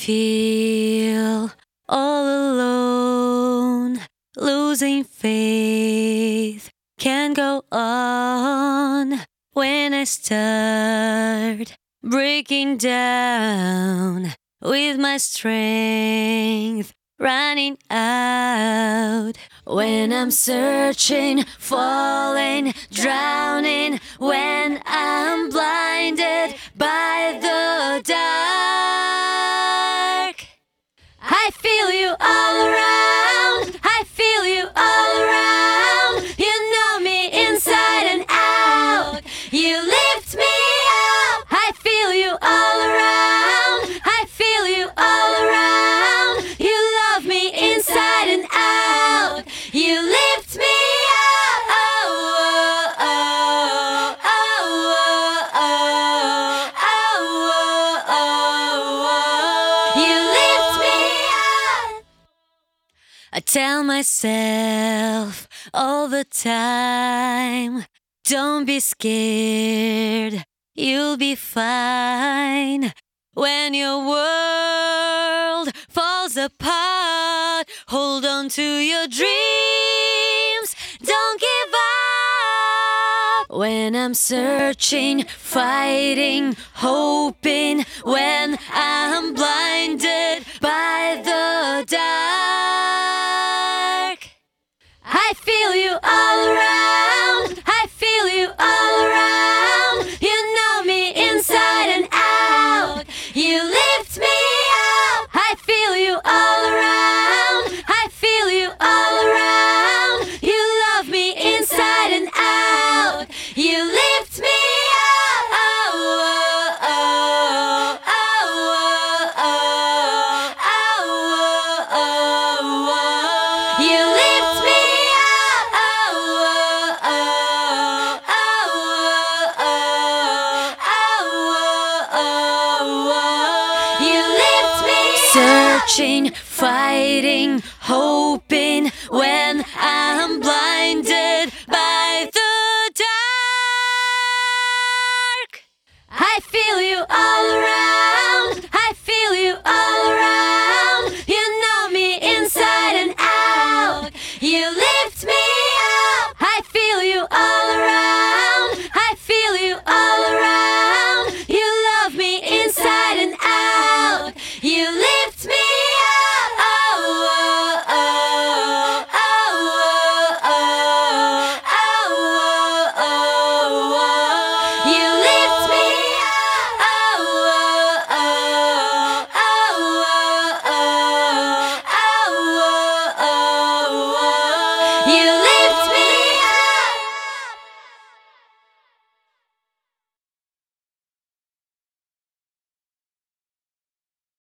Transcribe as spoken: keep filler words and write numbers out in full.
feel all alone, losing faith, can't go on. When I start breaking down, with my strength running out. When I'm searching, falling, drowning, when I'm blinded by the dark, I feel you all around, I feel you all around. You know me inside and out, you lift me up. I feel you all around, I feel you all around. You love me inside and out, you lift me up. Oh, oh, oh, oh, oh, oh, oh, oh. You lift me up. I tell myself all the time, don't be scared, you'll be fine. When your world falls apart, hold on to your dreams, don't give up. When I'm searching, fighting, hoping, when I'm blinded by the dark, I feel you all around, I feel you all around. You know me inside and out, you lift me up. I feel you all around, I feel you all around. You love me inside and out, you lift me up. Oh, oh, oh, oh, oh, oh, oh, oh. You lift me up. Oh, oh, oh, oh, oh, oh. You lift me up. Searching, fighting, hoping, when I'm blinded by the dark, I feel you all around.